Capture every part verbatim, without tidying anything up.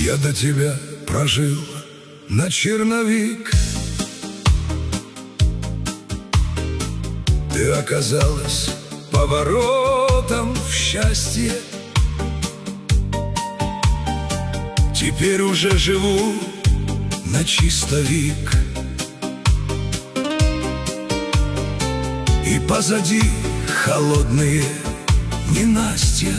Я до тебя прожил на черновик. Ты оказалась поворотом в счастье. Теперь уже живу на чистовик. И позади холодные ненастья.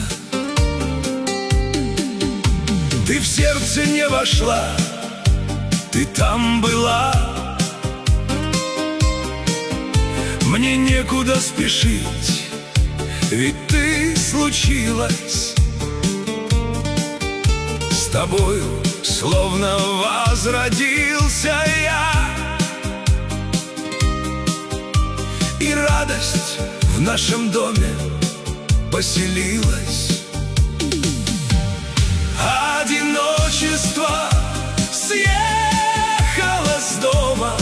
Ты в сердце не вошла, ты там была. Мне некуда спешить, ведь ты случилась. С тобою словно возродился я, и радость в нашем доме поселилась. Одиночество съехало с дома,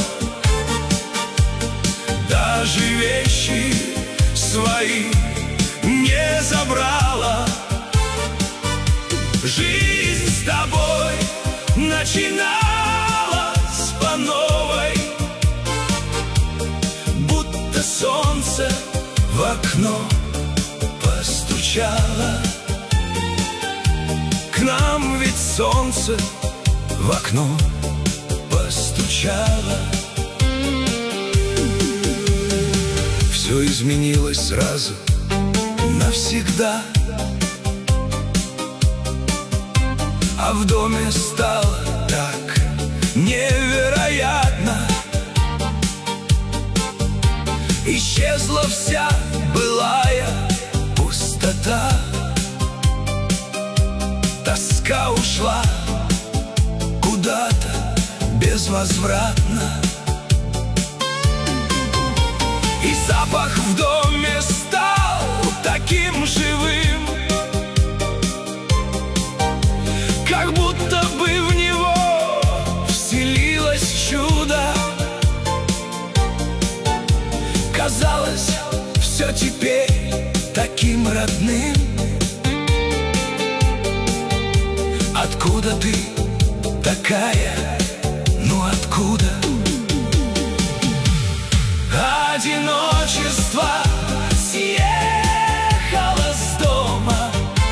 даже вещи свои не забрала. Жизнь с тобой начиналась по новой, будто солнце в окно постучало. К нам ведь солнце в окно постучало. Все изменилось сразу, навсегда. А в доме стало так невероятно. Исчезла вся былая пустота. Тоска ушла куда-то безвозвратно. И запах в доме стал таким живым, как будто бы в него вселилось чудо. Казалось, все теперь таким родным. Откуда ты такая? Ну откуда? Одиночество съехало с дома,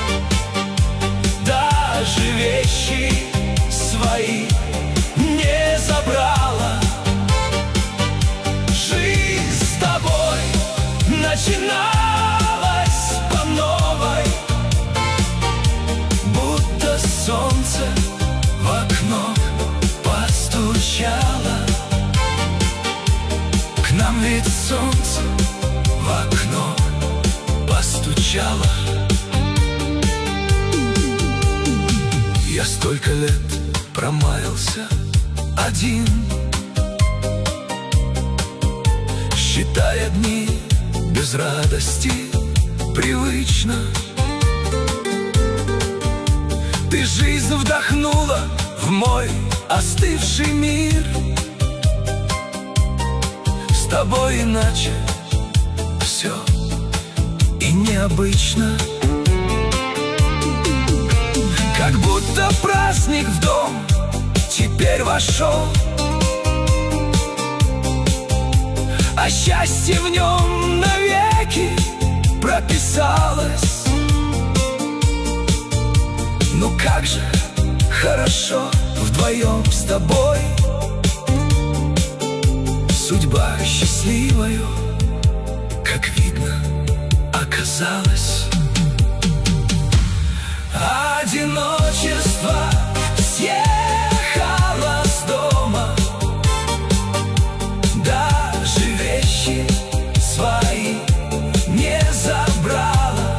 даже вещи свои не забрала. Жизнь с тобой начиналась по новой, будто солнце в окно постучало. К нам ведь солнце в окно постучало. Я столько лет промаялся один, считая дни без радости привычно. Ты жизнь вдохнула в мой остывший мир. С тобой иначе все и необычно. Как будто праздник в дом теперь вошел, а счастье в нем навеки прописалось. Ну как же хорошо вдвоем с тобой, судьба счастливою, как видно, оказалась. Одиночество съехало с дома, даже вещи свои не забрала.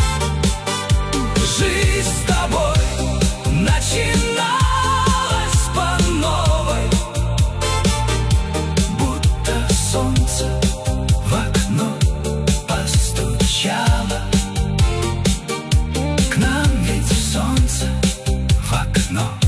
Жизнь с тобой начиналась по новой, будто солнце в окно постучало. К нам ведь солнце в окно